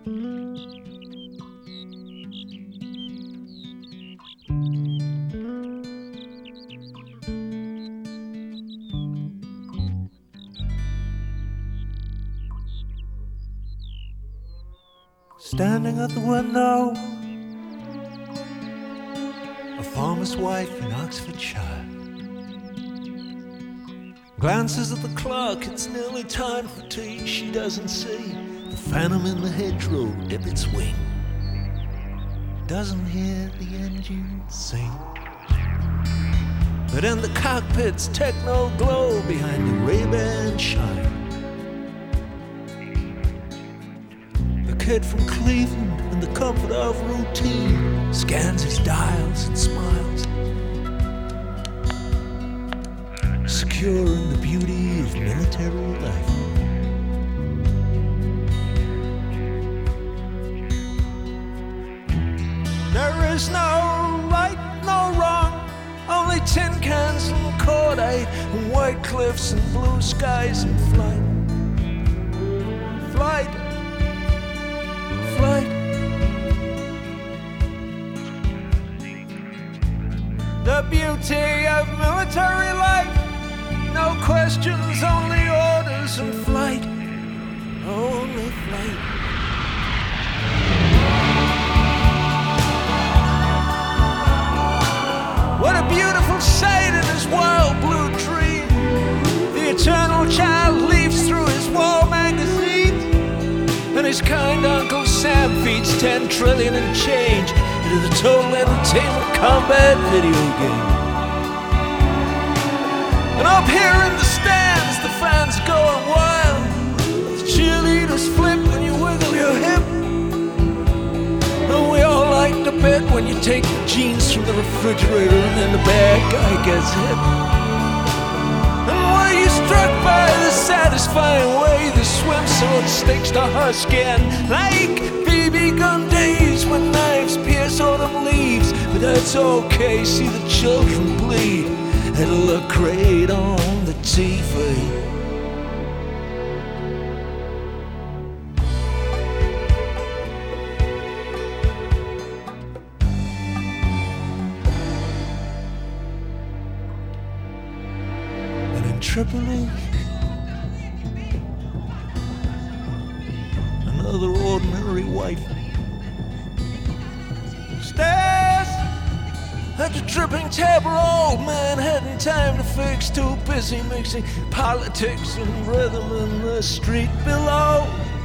Standing at the window, a farmer's wife in Oxfordshire glances at the clock, it's nearly time for tea. She doesn't see the phantom in the hedgerow dip its wing, doesn't hear the engine sing, but in the cockpit's techno glow behind the Ray-Ban shine, kid from Cleveland in the comfort of routine scans his dials and smiles, secure in the beauty of military life. There is no right, no wrong, only tin cans and corday and white cliffs and blue skies and flight. Flight. The beauty of military life, no questions, only orders and flight, only flight. What a beautiful sight in his wild blue dream. The eternal child leaves through his wall magazines, and his kind Uncle Sam feeds 10 trillion and change into the total entertainment combat video game. And up here in the stands, the fans going wild. The cheerleaders flip when you wiggle your hip, and we all like to bet when you take the jeans from the refrigerator and then the bad guy gets hit. And were you struck by the satisfying way the swimsuit sticks to her skin, like BB gun days when knives pierce autumn leaves? But that's okay, see the children bleed, it'll look great on the TV. Tripoli, another ordinary wife stares at the dripping table. Old man hadn't time to fix, too busy mixing politics and rhythm in the street below.